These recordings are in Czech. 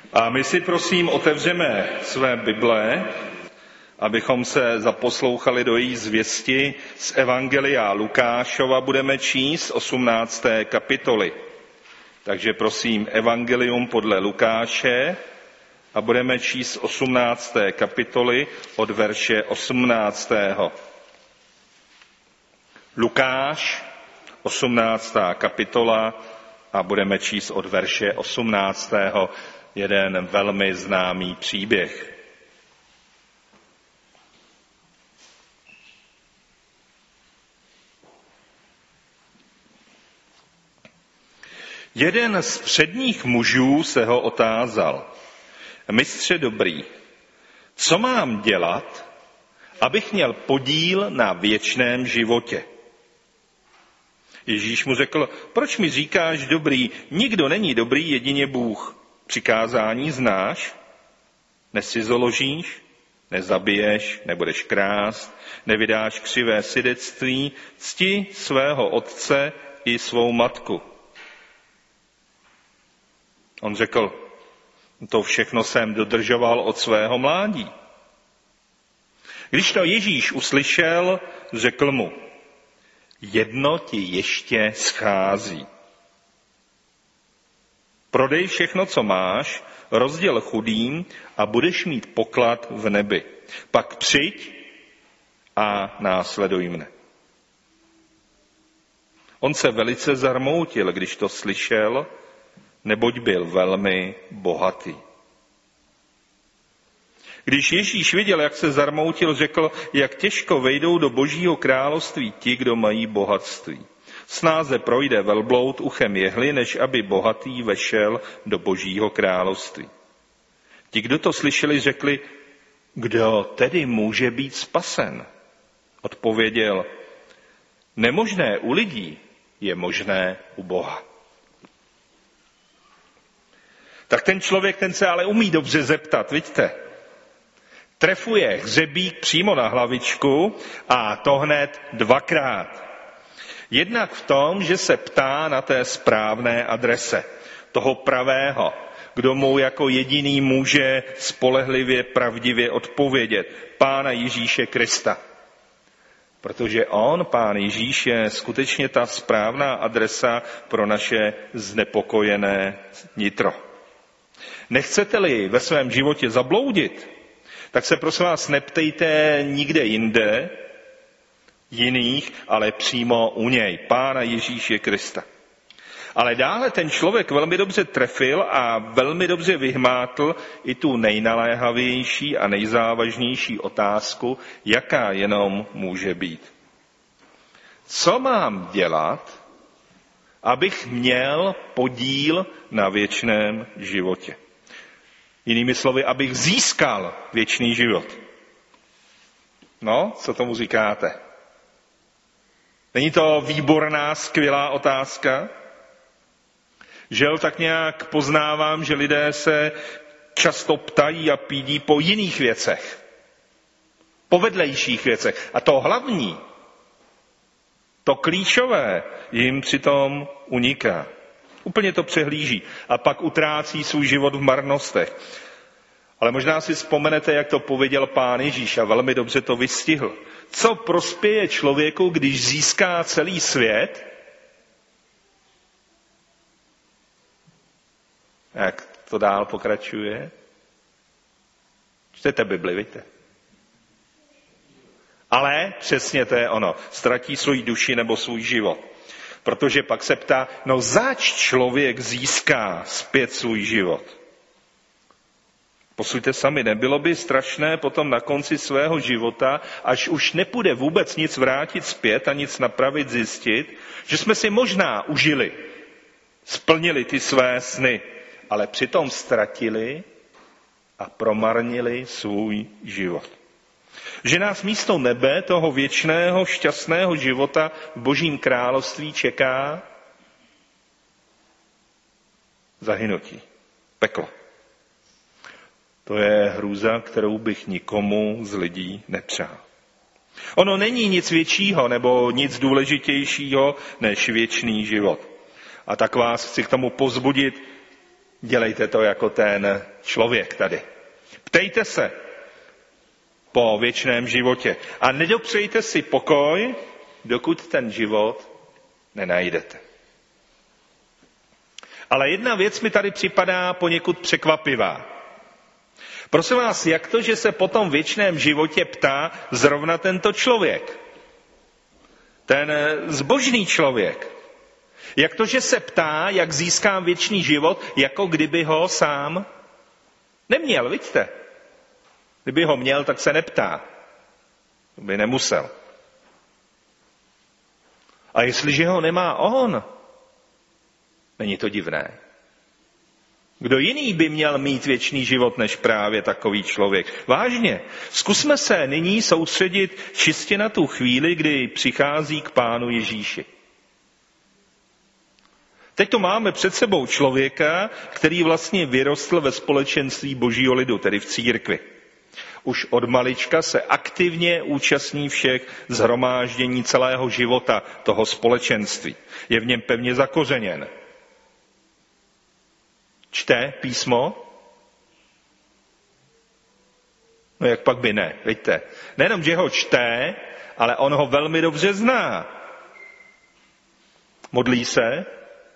A my si prosím otevřeme své Bible, abychom se zaposlouchali do její zvěsti z Evangelia Lukášova. Budeme číst 18. kapitoly. Takže prosím Evangelium podle Lukáše a budeme číst 18. kapitoly od verše 18. Lukáš, 18. kapitola a budeme číst od verše 18. jeden velmi známý příběh. Jeden z předních mužů se ho otázal: Mistře dobrý, co mám dělat, abych měl podíl na věčném životě? Ježíš mu řekl: proč mi říkáš dobrý? Nikdo není dobrý, jedině Bůh. Přikázání znáš? Necizoložíš, nezabiješ, nebudeš krást, nevydáš křivé svědectví, cti svého otce i svou matku. On řekl: to všechno jsem dodržoval od svého mládí. Když to Ježíš uslyšel, řekl mu: jedno ti ještě schází. Prodej všechno, co máš, rozděl chudým a budeš mít poklad v nebi. Pak přijď a následuj mne. On se velice zarmoutil, když to slyšel, neboť byl velmi bohatý. Když Ježíš viděl, jak se zarmoutil, řekl: jak těžko vejdou do Božího království ti, kdo mají bohatství. Snáze projde velbloud uchem jehly, než aby bohatý vešel do Božího království. Ti, kdo to slyšeli, řekli: kdo tedy může být spasen? Odpověděl: nemožné u lidí je možné u Boha. Tak ten člověk, ten se ale umí dobře zeptat, vidíte? Trefuje hřebík přímo na hlavičku a to hned dvakrát. Jednak v tom, že se ptá na té správné adrese, toho pravého, kdo mu jako jediný může spolehlivě, pravdivě odpovědět: Pána Ježíše Krista. Protože on, Pán Ježíš, je skutečně ta správná adresa pro naše znepokojené nitro. Nechcete-li ve svém životě zabloudit, tak se prosím vás neptejte nikde jinde, jiných, ale přímo u něj, Pána Ježíše Krista. Ale dále ten člověk velmi dobře trefil a velmi dobře vyhmátl i tu nejnaléhavější a nejzávažnější otázku, jaká jenom může být. Co mám dělat, abych měl podíl na věčném životě? Jinými slovy, abych získal věčný život. No, co tomu říkáte? Není to výborná, skvělá otázka? Žel tak nějak poznávám, že lidé se často ptají a pídí po jiných věcech. Po vedlejších věcech. A to hlavní, to klíčové jim přitom uniká. Úplně to přehlíží a pak utrácí svůj život v marnostech. Ale možná si vzpomenete, jak to pověděl Pán Ježíš a velmi dobře to vystihl. Co prospěje člověku, když získá celý svět? Jak to dál pokračuje? Čtete Bibli, víte? Ale přesně to je ono. Ztratí svou duši nebo svůj život. Protože pak se ptá, no zač člověk získá zpět svůj život? Posuďte sami, nebylo by strašné potom na konci svého života, až už nepůjde vůbec nic vrátit zpět a nic napravit, zjistit, že jsme si možná užili, splnili ty své sny, ale přitom ztratili a promarnili svůj život. Že nás místo nebe, toho věčného, šťastného života v Božím království čeká zahynutí, peklo. To je hrůza, kterou bych nikomu z lidí nepřál. Ono není nic většího nebo nic důležitějšího než věčný život. A tak vás chci k tomu povzbudit. Dělejte to jako ten člověk tady. Ptejte se po věčném životě a nedopřejte si pokoj, dokud ten život nenajdete. Ale jedna věc mi tady připadá poněkud překvapivá. Prosím vás, jak to, že se po tom věčném životě ptá zrovna tento člověk? Ten zbožný člověk. Jak to, že se ptá, jak získám věčný život, jako kdyby ho sám neměl, vidíte? Kdyby ho měl, tak se neptá. By nemusel. A jestliže ho nemá on, není to divné. Kdo jiný by měl mít věčný život, než právě takový člověk? Vážně, zkusme se nyní soustředit čistě na tu chvíli, kdy přichází k Pánu Ježíši. Teď to máme před sebou člověka, který vlastně vyrostl ve společenství Božího lidu, tedy v církvi. Už od malička se aktivně účastní všech shromáždění celého života toho společenství. Je v něm pevně zakořeněn. Čte písmo? No jak pak by ne, víte. Nejenom, že ho čte, ale on ho velmi dobře zná. Modlí se?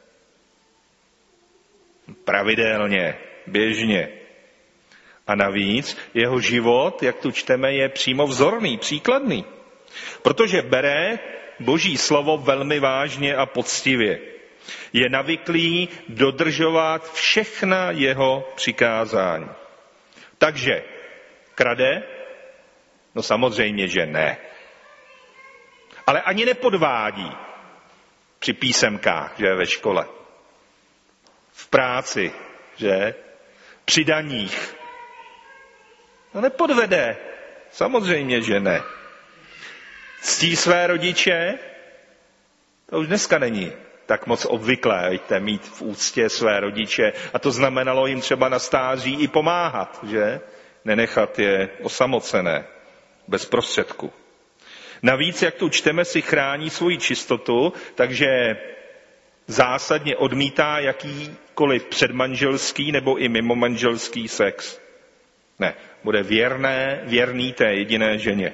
Pravidelně, běžně. A navíc jeho život, jak tu čteme, je přímo vzorný, příkladný. Protože bere Boží slovo velmi vážně a poctivě. Je navyklý dodržovat všechna jeho přikázání. Takže krade? No samozřejmě, že ne. Ale ani nepodvádí při písemkách, že ve škole. V práci, že? Při daních. No nepodvede. Samozřejmě, že ne. Ctí své rodiče? To už dneska není tak moc obvyklé, víte, mít v úctě své rodiče. A to znamenalo jim třeba na stáří i pomáhat, že? Nenechat je osamocené, bez prostředku. Navíc, jak tu čteme, si chrání svoji čistotu, takže zásadně odmítá jakýkoliv předmanželský nebo i mimomanželský sex. Ne, bude věrný té jediné ženě.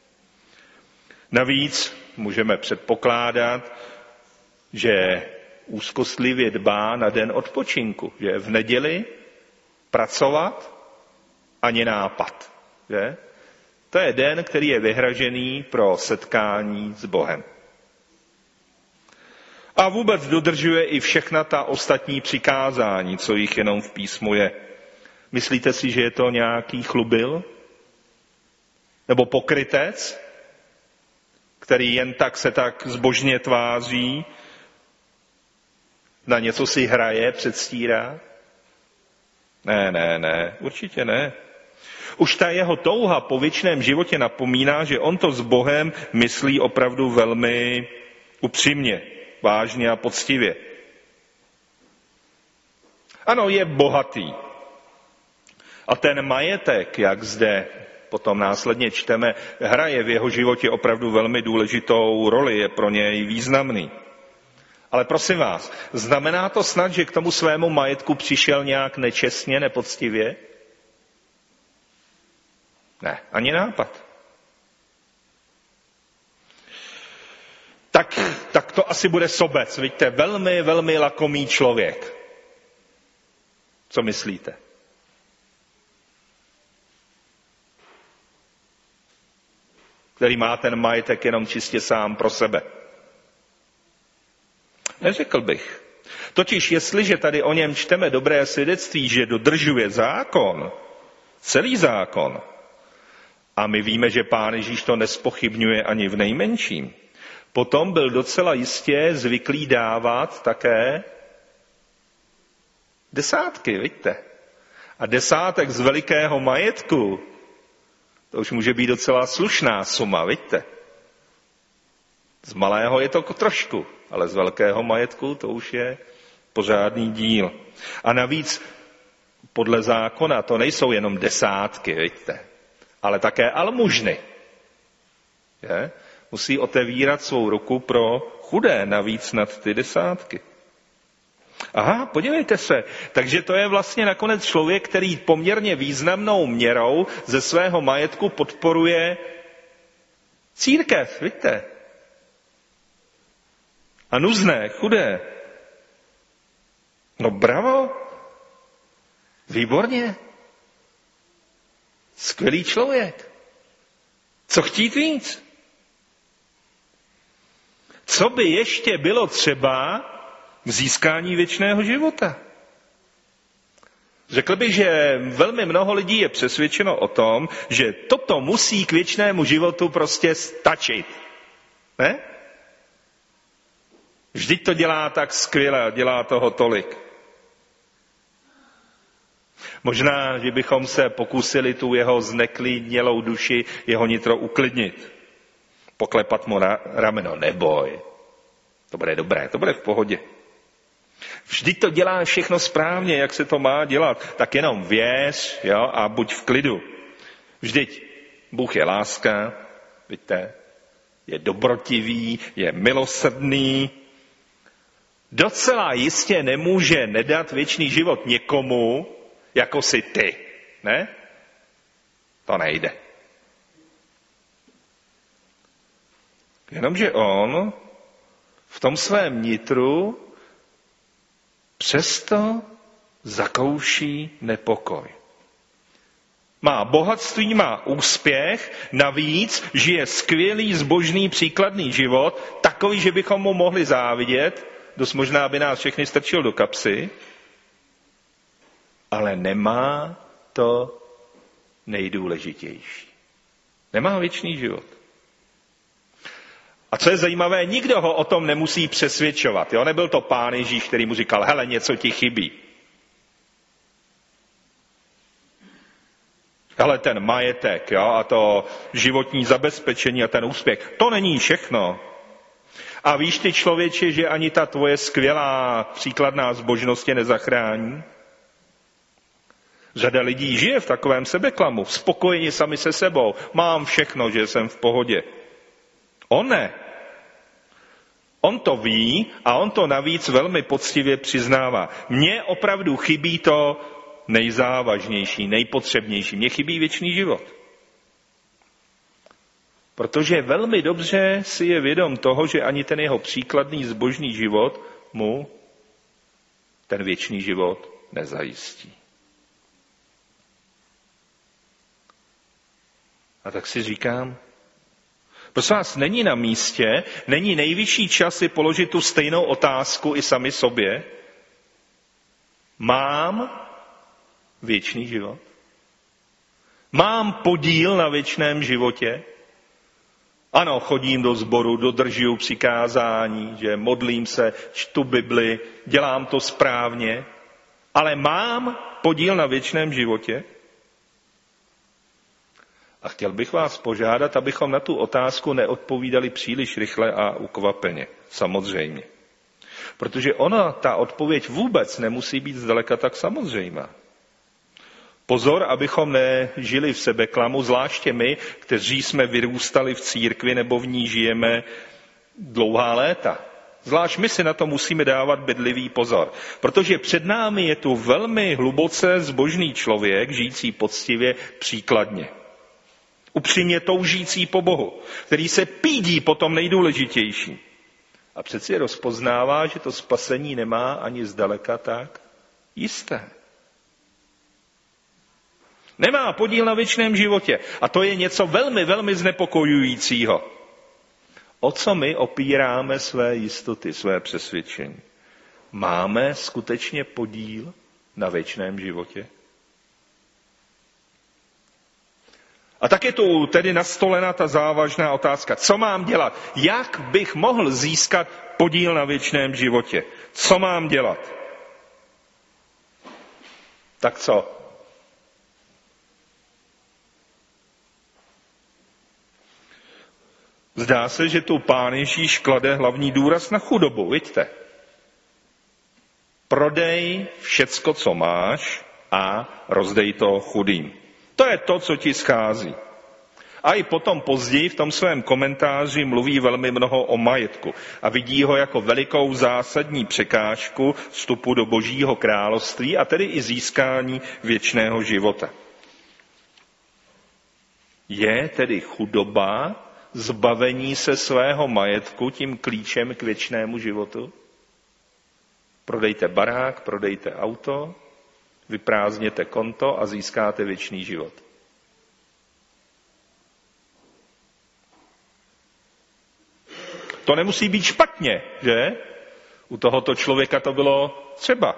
Navíc můžeme předpokládat, že úzkostlivě dbá na den odpočinku, že v neděli pracovat ani nápad. Že? To je den, který je vyhražený pro setkání s Bohem. A vůbec dodržuje i všechna ta ostatní přikázání, co jich jenom v písmu je. Myslíte si, že je to nějaký chlubil? Nebo pokrytec, který jen tak se tak zbožně tváří, na něco si hraje, předstírá? Ne, určitě ne. Už ta jeho touha po věčném životě napomíná, že on to s Bohem myslí opravdu velmi upřímně, vážně a poctivě. Ano, je bohatý. A ten majetek, jak zde potom následně čteme, hraje v jeho životě opravdu velmi důležitou roli, je pro něj významný. Ale prosím vás, znamená to snad, že k tomu svému majetku přišel nějak nečestně, nepoctivě? Ne, ani nápad. Tak to asi bude sobec, vidíte, velmi, velmi lakomý člověk. Co myslíte? Který má ten majetek jenom čistě sám pro sebe. Neřekl bych. Totiž jestliže tady o něm čteme dobré svědectví, že dodržuje zákon, celý zákon, a my víme, že Pán Ježíš to nespochybňuje ani v nejmenším, potom byl docela jistě zvyklý dávat také desátky, vidíte. A desátek z velikého majetku, to už může být docela slušná suma, vidíte. Z malého je to trošku, ale z velkého majetku to už je pořádný díl. A navíc podle zákona to nejsou jenom desátky, vidíte, ale také almužny. Je? Musí otevírat svou ruku pro chudé, navíc nad ty desátky. Aha, podívejte se. Takže to je vlastně nakonec člověk, který poměrně významnou měrou ze svého majetku podporuje církev, vidíte? A nuzné, chudé. No bravo. Výborně. Skvělý člověk. Co chtít víc? Co by ještě bylo třeba k získání věčného života? Řekl bych, že velmi mnoho lidí je přesvědčeno o tom, že toto musí k věčnému životu prostě stačit. Ne? Vždyť to dělá tak skvěle a dělá toho tolik. Možná, že bychom se pokusili tu jeho zneklidnělou duši, jeho nitro uklidnit. Poklepat mu rameno. Neboj. To bude dobré, to bude v pohodě. Vždyť to dělá všechno správně, jak se to má dělat. Tak jenom věř, jo, a buď v klidu. Vždyť Bůh je láska, víte, je dobrotivý, je milosrdný. Docela jistě nemůže nedat věčný život někomu, jako si ty. Ne? To nejde. Jenomže on v tom svém nitru přesto zakouší nepokoj. Má bohatství, má úspěch, navíc žije skvělý, zbožný, příkladný život, takový, že bychom mu mohli závidět, dost možná by nás všechny strčil do kapsy, ale nemá to nejdůležitější. Nemá věčný život. A co je zajímavé, nikdo ho o tom nemusí přesvědčovat. Jo? Nebyl to Pán Ježíš, který mu říkal, hele, něco ti chybí. Hele, ten majetek, jo? A to životní zabezpečení a ten úspěch, to není všechno. A víš ty člověče, že ani ta tvoje skvělá příkladná zbožnost tě nezachrání? Řada lidí žije v takovém sebeklamu, spokojeni sami se sebou. Mám všechno, že jsem v pohodě. On ne. On to ví a on to navíc velmi poctivě přiznává. Mně opravdu chybí to nejzávažnější, nejpotřebnější. Mně chybí věčný život. Protože velmi dobře si je vědom toho, že ani ten jeho příkladný zbožný život mu ten věčný život nezajistí. A tak si říkám, prosím vás, není na místě, není nejvyšší čas si položit tu stejnou otázku i sami sobě? Mám věčný život? Mám podíl na věčném životě? Ano, chodím do sboru, dodržuju přikázání, že modlím se, čtu Bibli, dělám to správně, ale mám podíl na věčném životě? A chtěl bych vás požádat, abychom na tu otázku neodpovídali příliš rychle a ukvapeně. Samozřejmě. Protože ta odpověď vůbec nemusí být zdaleka tak samozřejmá. Pozor, abychom nežili v sebeklamu, zvláště my, kteří jsme vyrůstali v církvi nebo v ní žijeme dlouhá léta. Zvlášť my si na to musíme dávat bedlivý pozor, protože před námi je tu velmi hluboce zbožný člověk, žijící poctivě, příkladně. Upřímně toužící po Bohu, který se pídí po tom nejdůležitějším. A přeci rozpoznává, že to spasení nemá ani zdaleka tak jisté. Nemá podíl na věčném životě. A to je něco velmi, velmi znepokojujícího. O co my opíráme své jistoty, své přesvědčení? Máme skutečně podíl na věčném životě? A tak je tu tedy nastolena ta závažná otázka. Co mám dělat? Jak bych mohl získat podíl na věčném životě? Co mám dělat? Tak co? Zdá se, že tu Pán Ježíš klade hlavní důraz na chudobu, vidíte? Prodej všecko, co máš a rozdej to chudým. To je to, co ti schází. A i potom později v tom svém komentáři mluví velmi mnoho o majetku a vidí ho jako velikou zásadní překážku vstupu do Božího království a tedy i získání věčného života. Je tedy chudoba, zbavení se svého majetku tím klíčem k věčnému životu? Prodejte barák, prodejte auto, vyprázdněte konto a získáte věčný život. To nemusí být špatně, že? U tohoto člověka to bylo třeba.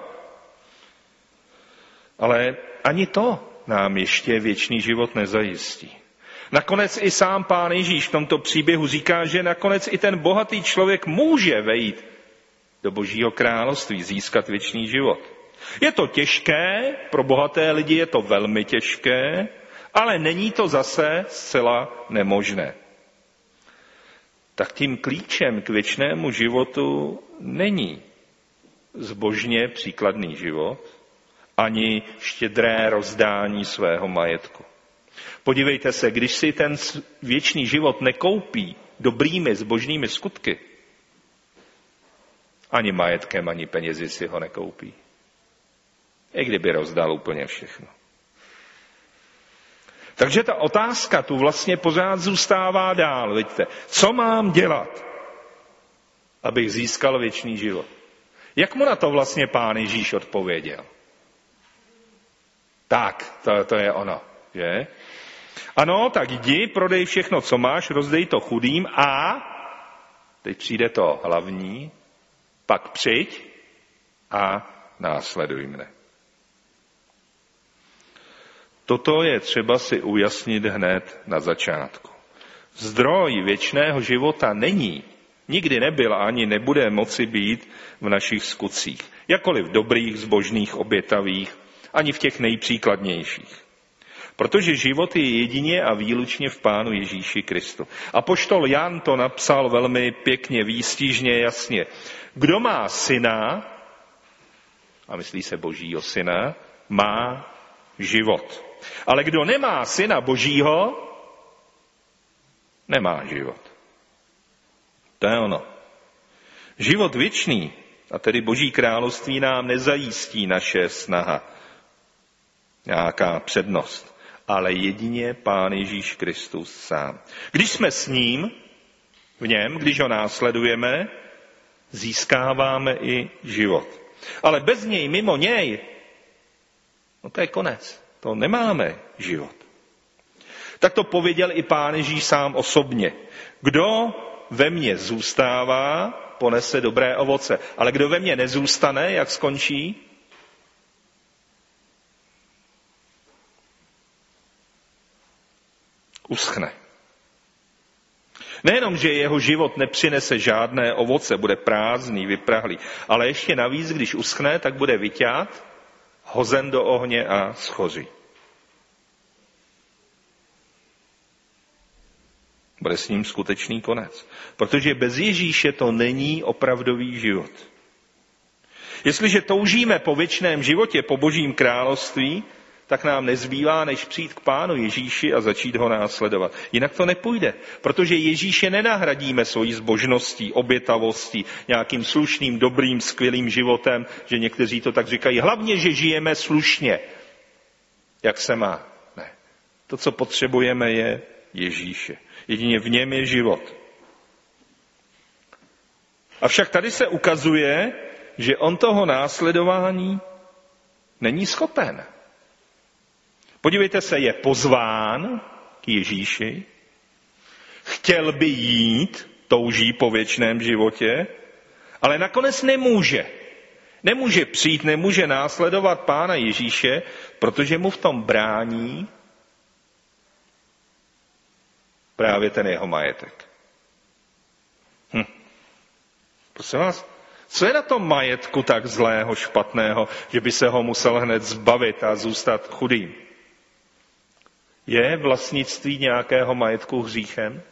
Ale ani to nám ještě věčný život nezajistí. Nakonec i sám Pán Ježíš v tomto příběhu říká, že nakonec i ten bohatý člověk může vejít do Božího království, získat věčný život. Je to těžké, pro bohaté lidi je to velmi těžké, ale není to zase zcela nemožné. Tak tím klíčem k věčnému životu není zbožně příkladný život, ani štědré rozdání svého majetku. Podívejte se, když si ten věčný život nekoupí dobrými zbožnými skutky, ani majetkem, ani penězi si ho nekoupí. I kdyby rozdal úplně všechno. Takže ta otázka tu vlastně pořád zůstává dál. Vidíte, co mám dělat, abych získal věčný život? Jak mu na to vlastně Pán Ježíš odpověděl? Tak, to je ono, že? Ano, tak jdi, prodej všechno, co máš, rozdej to chudým a teď přijde to hlavní, pak přijď a následuj mne. Toto je třeba si ujasnit hned na začátku. Zdroj věčného života není, nikdy nebyl a ani nebude moci být v našich skutcích. Jakkoliv dobrých, zbožných, obětavých, ani v těch nejpříkladnějších. Protože život je jedině a výlučně v Pánu Ježíši Kristu. Apoštol Jan to napsal velmi pěkně, výstižně, jasně. Kdo má syna, a myslí se Božího syna, má život. Ale kdo nemá syna Božího, nemá život. To je ono. Život věčný, a tedy Boží království nám nezajistí naše snaha, nějaká přednost, ale jedině Pán Ježíš Kristus sám. Když jsme s ním, v něm, když ho následujeme, získáváme i život. Ale bez něj, mimo něj, no to je konec. To nemáme život. Tak to pověděl i Pán Ježíš sám osobně. Kdo ve mně zůstává, ponese dobré ovoce. Ale kdo ve mně nezůstane, jak skončí? Uschne. Nejenom, že jeho život nepřinese žádné ovoce, bude prázdný, vyprahlý, ale ještě navíc, když uschne, tak bude vyťat, hozen do ohně a schoří. Bude s ním skutečný konec. Protože bez Ježíše to není opravdový život. Jestliže toužíme po věčném životě, po Božím království, tak nám nezbývá, než přijít k Pánu Ježíši a začít ho následovat. Jinak to nepůjde, protože Ježíše nenahradíme svojí zbožností, obětavostí, nějakým slušným, dobrým, skvělým životem, že někteří to tak říkají. Hlavně, že žijeme slušně, jak se má. Ne. To, co potřebujeme, je Ježíše. Jedině v něm je život. Avšak tady se ukazuje, že on toho následování není schopen. Podívejte se, je pozván k Ježíši, chtěl by jít, touží po věčném životě, ale nakonec nemůže. Nemůže přijít, nemůže následovat Pána Ježíše, protože mu v tom brání právě ten jeho majetek. Prosím vás, co je na tom majetku tak zlého, špatného, že by se ho musel hned zbavit a zůstat chudým? Je vlastnictví nějakého majetku hříchem?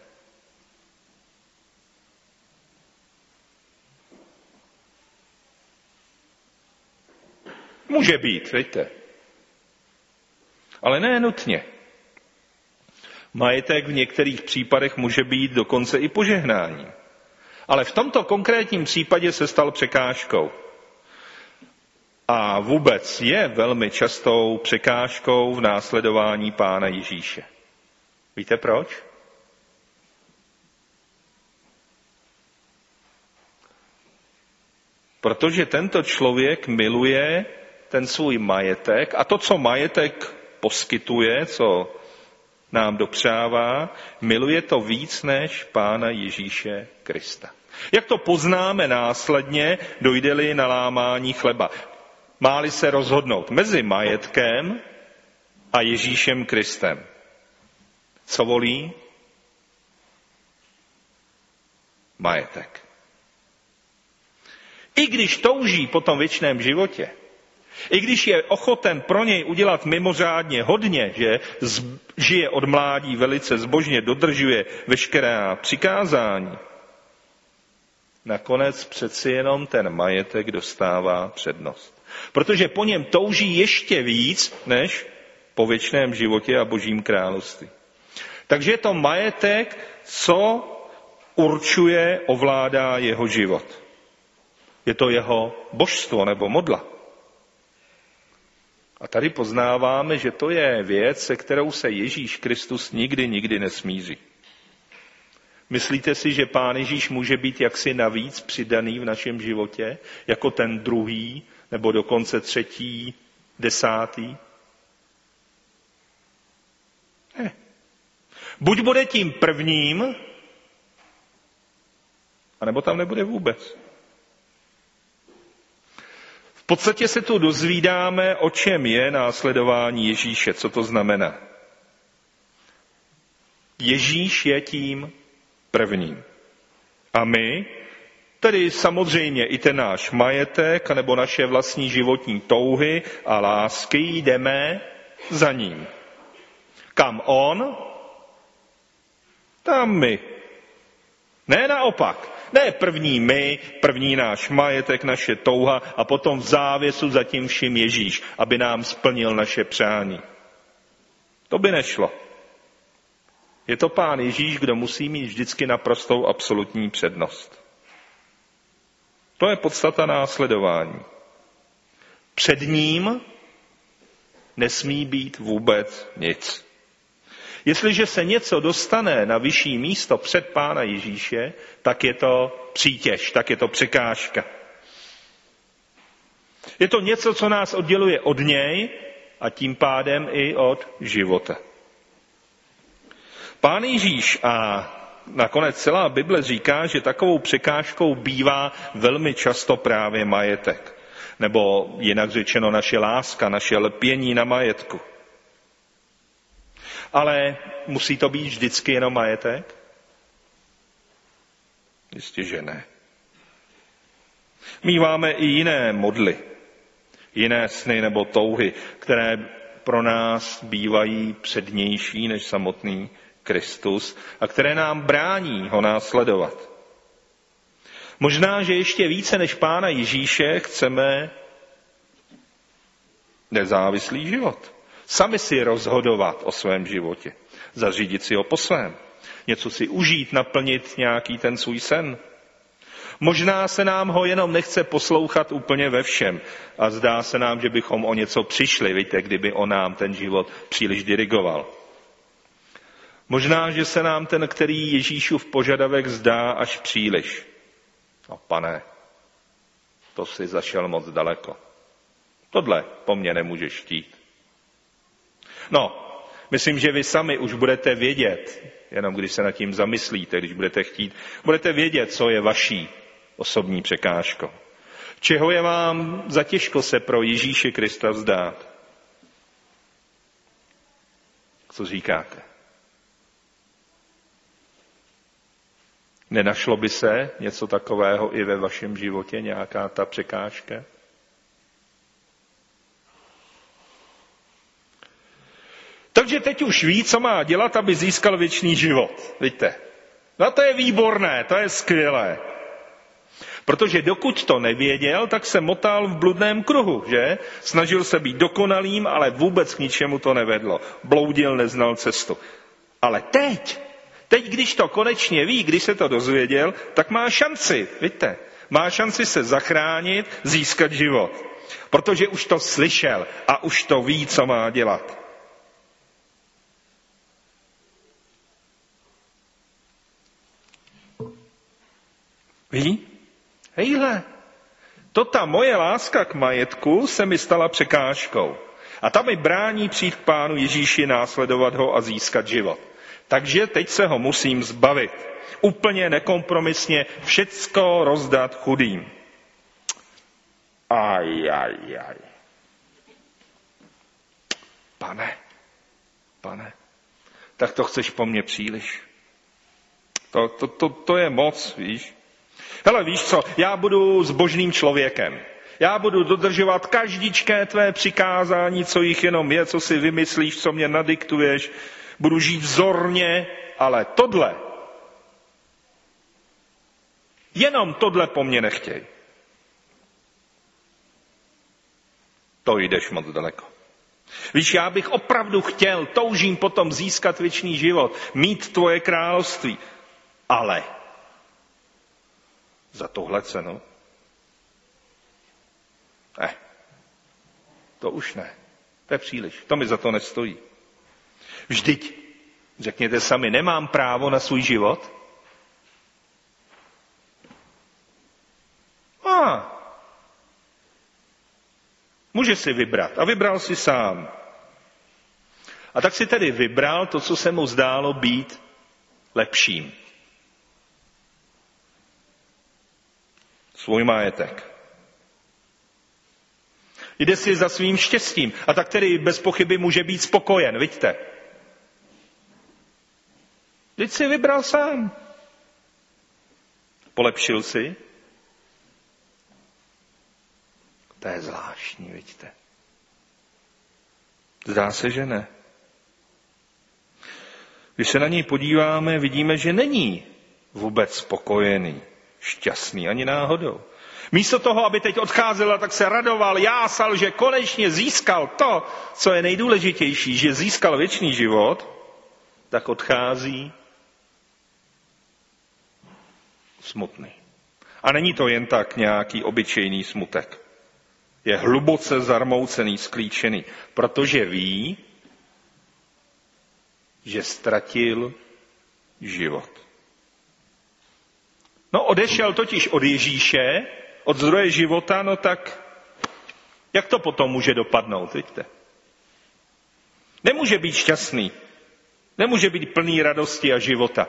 Může být, víte. Ale ne nutně. Majetek v některých případech může být dokonce i požehnáním. Ale v tomto konkrétním případě se stal překážkou. A vůbec je velmi častou překážkou v následování Pána Ježíše. Víte proč? Protože tento člověk miluje ten svůj majetek a to, co majetek poskytuje, co nám dopřává, miluje to víc než Pána Ježíše Krista. Jak to poznáme následně, dojde-li na lámání chleba? Má-li se rozhodnout mezi majetkem a Ježíšem Kristem. Co volí? Majetek. I když touží po tom věčném životě, i když je ochoten pro něj udělat mimořádně hodně, že žije od mládí velice zbožně, dodržuje veškerá přikázání, nakonec přeci jenom ten majetek dostává přednost. Protože po něm touží ještě víc, než po věčném životě a Božím království. Takže je to majetek, co určuje, ovládá jeho život. Je to jeho božstvo nebo modla. A tady poznáváme, že to je věc, se kterou se Ježíš Kristus nikdy nesmíří. Myslíte si, že Pán Ježíš může být jaksi navíc přidaný v našem životě, jako ten druhý, nebo dokonce třetí, desátý? Ne. Buď bude tím prvním, anebo tam nebude vůbec. V podstatě se tu dozvídáme, o čem je následování Ježíše, co to znamená. Ježíš je tím prvním. A my, tedy samozřejmě i ten náš majetek, nebo naše vlastní životní touhy a lásky, jdeme za ním. Kam on, tam my. Ne naopak. Ne první my, první náš majetek, naše touha a potom v závěsu za tím vším Ježíš, aby nám splnil naše přání. To by nešlo. Je to Pán Ježíš, kdo musí mít vždycky naprostou absolutní přednost. To je podstata následování. Před ním nesmí být vůbec nic. Jestliže se něco dostane na vyšší místo před Pána Ježíše, tak je to přítěž, tak je to překážka. Je to něco, co nás odděluje od něj a tím pádem i od života. Pán Ježíš a nakonec celá Bible říká, že takovou překážkou bývá velmi často právě majetek. Nebo jinak řečeno naše láska, naše lpění na majetku. Ale musí to být vždycky jenom majetek? Jistě, že ne. Míváme i jiné modly, jiné sny nebo touhy, které pro nás bývají přednější než samotný Kristus a které nám brání ho následovat. Možná, že ještě více než Pána Ježíše chceme nezávislý život. Sami si rozhodovat o svém životě. Zařídit si ho po svém. Něco si užít, naplnit nějaký ten svůj sen. Možná se nám ho jenom nechce poslouchat úplně ve všem a zdá se nám, že bychom o něco přišli, víte, kdyby on nám ten život příliš dirigoval. Možná, že se nám ten, který Ježíšův požadavek zdá až příliš. No, Pane, to si zašel moc daleko. Tohle po mně nemůžeš chtít. No, myslím, že vy sami už budete vědět, jenom když se nad tím zamyslíte, když budete chtít, budete vědět, co je vaší osobní překážkou. Čeho je vám za těžko se pro Ježíše Krista vzdát? Co říkáte? Nenašlo by se něco takového i ve vašem životě, nějaká ta překážka? Takže teď už ví, co má dělat, aby získal věčný život. Víte? No to je výborné, to je skvělé. Protože dokud to nevěděl, tak se motal v bludném kruhu, že? Snažil se být dokonalým, ale vůbec k ničemu to nevedlo. Bloudil, neznal cestu. Ale teď, když to konečně ví, když se to dozvěděl, tak má šanci, vidíte, má šanci se zachránit, získat život. Protože už to slyšel a už to ví, co má dělat. Ví? Hejhle, to ta moje láska k majetku se mi stala překážkou. A ta mi brání přijít k Pánu Ježíši, následovat ho a získat život. Takže teď se ho musím zbavit. Úplně nekompromisně všecko rozdat chudým. Aj. Pane, tak to chceš po mně příliš. To je moc, víš. Hele, víš co, já budu zbožným člověkem. Já budu dodržovat každičké tvé přikázání, co jich jenom je, co si vymyslíš, co mě nadiktuješ. Budu žít vzorně, ale jenom tohle po mně nechtěj. To jdeš moc daleko. Víš, já bych opravdu toužím potom získat věčný život, mít tvoje království, ale za tohle cenu? To už ne. To je příliš. To mi za to nestojí. Vždyť, řekněte sami, nemám právo na svůj život? Může si vybrat. A vybral si sám. A tak si tedy vybral to, co se mu zdálo být lepším. Svůj majetek. Jde si za svým štěstím. A tak tedy bez pochyby může být spokojen, vidíte? Vždyť si vybral sám. Polepšil si? To je zvláštní, vidíte? Zdá se, že ne. Když se na něj podíváme, vidíme, že není vůbec spokojený, šťastný, ani náhodou. Místo toho, aby teď odcházel, tak se radoval, jásal, že konečně získal to, co je nejdůležitější, že získal věčný život, tak odchází smutný. A není to jen tak nějaký obyčejný smutek. Je hluboce zarmoucený, sklíčený, protože ví, že ztratil život. No, odešel totiž od Ježíše, od zdroje života, no tak jak to potom může dopadnout, vidíte? Nemůže být šťastný, nemůže být plný radosti a života,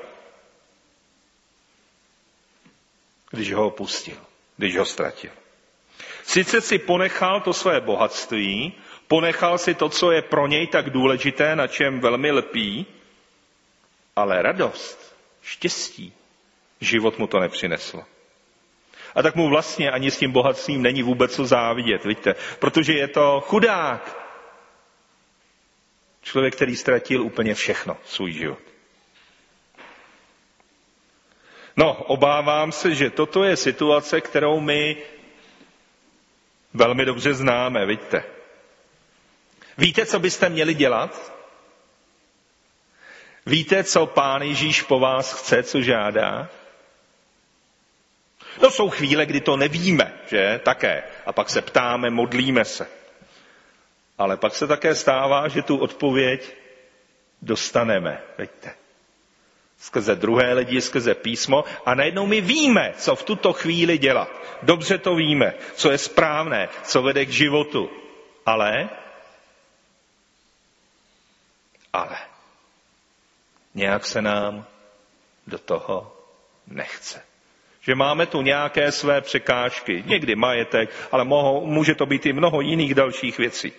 když ho opustil, když ho ztratil. Sice si ponechal to své bohatství, ponechal si to, co je pro něj tak důležité, na čem velmi lpí, ale radost, štěstí, život mu to nepřineslo. A tak mu vlastně ani s tím bohatstvím není vůbec co závidět, vidíte, protože je to chudák. Člověk, který ztratil úplně všechno, svůj život. No, obávám se, že toto je situace, kterou my velmi dobře známe, vidíte. Víte, co byste měli dělat? Víte, co Pán Ježíš po vás chce, co žádá? No, jsou chvíle, kdy to nevíme, že? Také. A pak se ptáme, modlíme se. Ale pak se také stává, že tu odpověď dostaneme, vidíte. Skrze druhé lidi, skrze písmo a najednou my víme, co v tuto chvíli dělat. Dobře to víme, co je správné, co vede k životu. Ale nějak se nám do toho nechce. Že máme tu nějaké své překážky, někdy majetek, ale může to být i mnoho jiných dalších věcí.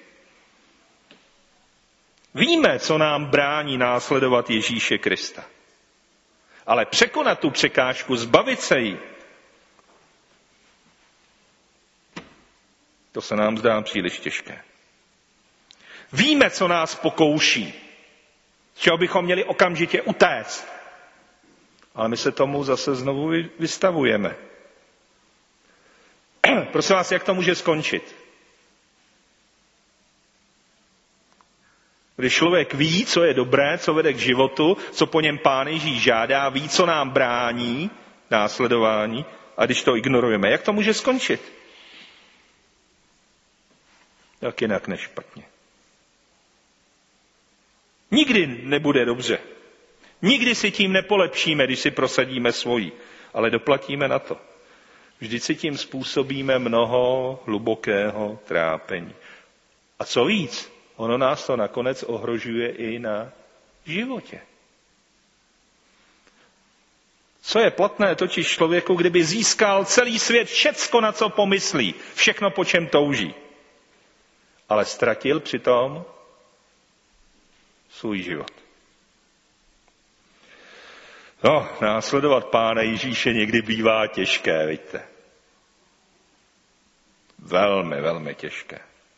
Víme, co nám brání následovat Ježíše Krista. Ale překonat tu překážku, zbavit se jí, to se nám zdá příliš těžké. Víme, co nás pokouší, čeho bychom měli okamžitě utéct. Ale my se tomu zase znovu vystavujeme. Prosím vás, jak to může skončit? Když člověk ví, co je dobré, co vede k životu, co po něm Pán Ježíš žádá, ví, co nám brání následování, a když to ignorujeme, jak to může skončit? Jak jinak než špatně. Nikdy nebude dobře. Nikdy si tím nepolepšíme, když si prosadíme svoji, ale doplatíme na to. Vždyť si tím způsobíme mnoho hlubokého trápení. A co víc, ono nás to nakonec ohrožuje i na životě. Co je platné totiž člověku, kdyby získal celý svět, všecko, na co pomyslí, všechno, po čem touží, ale ztratil přitom svůj život. No, následovat Pána Ježíše někdy bývá těžké, vidíte. Velmi, velmi těžké.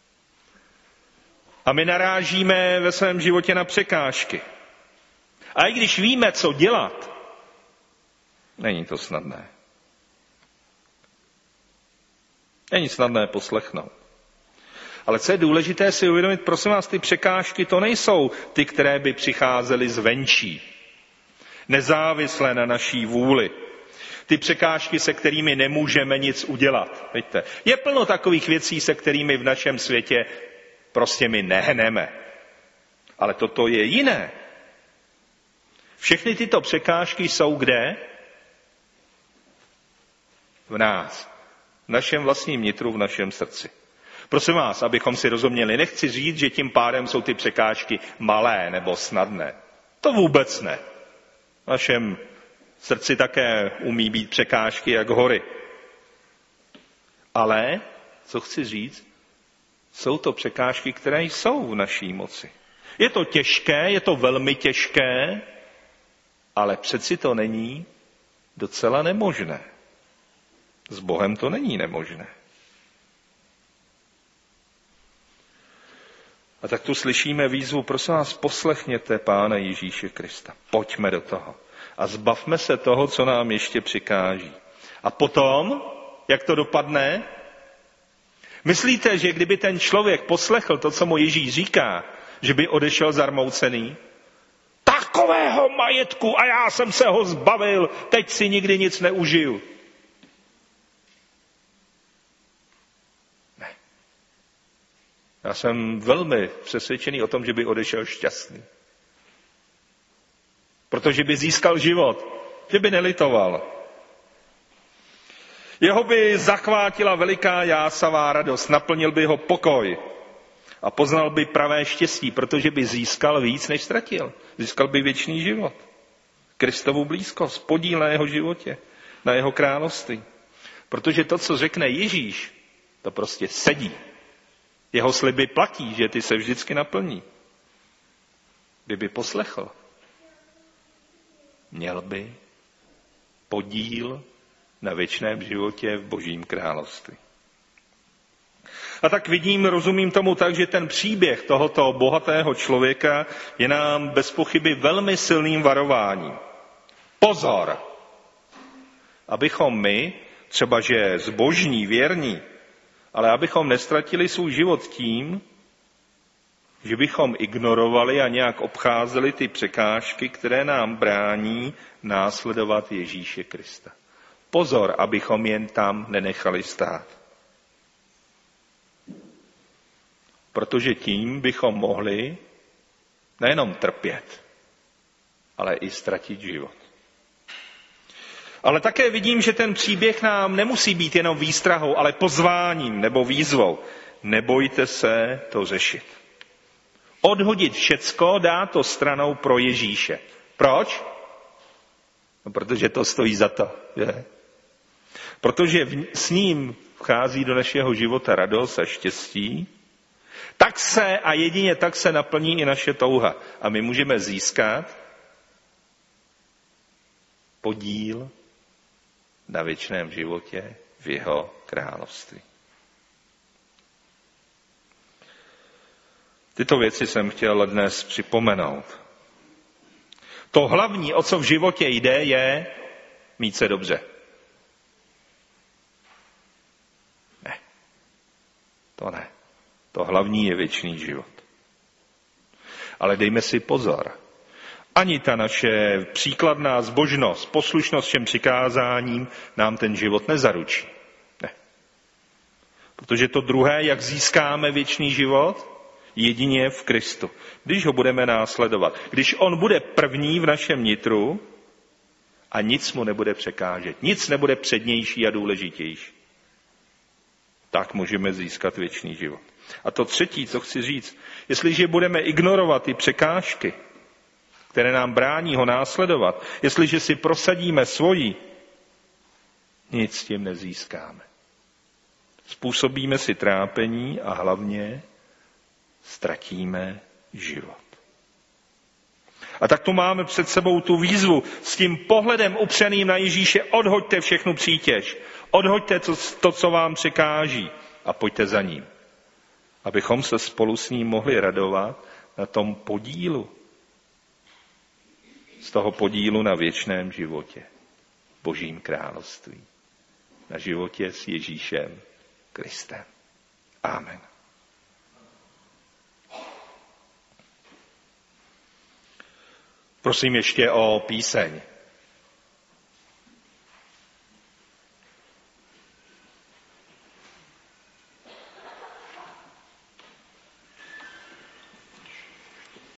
A my narážíme ve svém životě na překážky. A i když víme, co dělat, není to snadné. Není snadné poslechnout. Ale co je důležité si uvědomit, prosím vás, ty překážky, to nejsou ty, které by přicházely zvenčí. Nezávislé na naší vůli. Ty překážky, se kterými nemůžeme nic udělat. Víte, je plno takových věcí, se kterými v našem světě prostě my nehneme. Ale toto je jiné. Všechny tyto překážky jsou kde? V nás. V našem vlastním nitru, v našem srdci. Prosím vás, abychom si rozuměli, nechci říct, že tím pádem jsou ty překážky malé nebo snadné. To vůbec ne. V našem srdci také umí být překážky jak hory. Ale, co chci říct, jsou to překážky, které jsou v naší moci. Je to těžké, je to velmi těžké, ale přeci to není docela nemožné. S Bohem to není nemožné. A tak tu slyšíme výzvu, prosím vás, poslechněte Pána Ježíše Krista. Pojďme do toho. A zbavme se toho, co nám ještě přikáží. A potom, jak to dopadne? Myslíte, že kdyby ten člověk poslechl to, co mu Ježíš říká, že by odešel zarmoucený? Takového majetku a já jsem se ho zbavil, teď si nikdy nic neužiju. Ne. Já jsem velmi přesvědčený o tom, že by odešel šťastný. Protože by získal život, že by nelitoval. Jeho by zachvátila veliká jásavá radost, naplnil by ho pokoj a poznal by pravé štěstí, protože by získal víc, než ztratil. Získal by věčný život. Kristovu blízkost, podíl na jeho životě, na jeho království. Protože to, co řekne Ježíš, to prostě sedí. Jeho sliby platí, že ty se vždycky naplní. Kdyby poslechl, měl by podíl na věčném životě v Božím království. A tak rozumím tomu tak, že ten příběh tohoto bohatého člověka je nám bez pochyby velmi silným varováním. Pozor! Abychom my, třeba že zbožní, věrní, ale abychom nestratili svůj život tím, že bychom ignorovali a nějak obcházeli ty překážky, které nám brání následovat Ježíše Krista. Pozor, abychom jen tam nenechali stát. Protože tím bychom mohli nejenom trpět, ale i ztratit život. Ale také vidím, že ten příběh nám nemusí být jenom výstrahou, ale pozváním nebo výzvou. Nebojte se to řešit. Odhodit všecko, dát to stranou pro Ježíše. Proč? No, protože to stojí za to. Že? Protože s ním vchází do našeho života radost a štěstí, tak se a jedině tak se naplní i naše touha. A my můžeme získat podíl na věčném životě v jeho království. Tyto věci jsem chtěl dnes připomenout. To hlavní, o co v životě jde, je mít se dobře. Ne. To ne. To hlavní je věčný život. Ale dejme si pozor. Ani ta naše příkladná zbožnost, poslušnost všem přikázáním nám ten život nezaručí. Ne. Protože to druhé, jak získáme věčný život, jedině v Kristu. Když ho budeme následovat. Když on bude první v našem nitru a nic mu nebude překážet. Nic nebude přednější a důležitější. Tak můžeme získat věčný život. A to třetí, co chci říct, jestliže budeme ignorovat ty překážky, které nám brání ho následovat, jestliže si prosadíme svoji, nic s tím nezískáme. Způsobíme si trápení a hlavně ztratíme život. A tak tu máme před sebou tu výzvu s tím pohledem upřeným na Ježíše. Odhoďte všechnu přítěž. Odhoďte to, co vám překáží a pojďte za ním. Abychom se spolu s ním mohli radovat na tom podílu. Z toho podílu na věčném životě. Božím království. Na životě s Ježíšem Kristem. Amen. Prosím ještě o píseň.